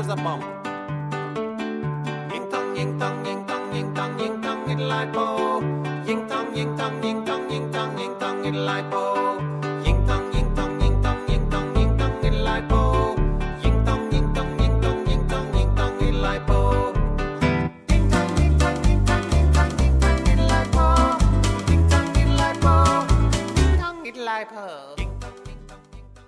a bomb. Ying tong, ying tong, ying tong, ying tong, ying tong, it like bo. Ying tong, ying tong, ying tong, ying tong, ying tong, it like bo.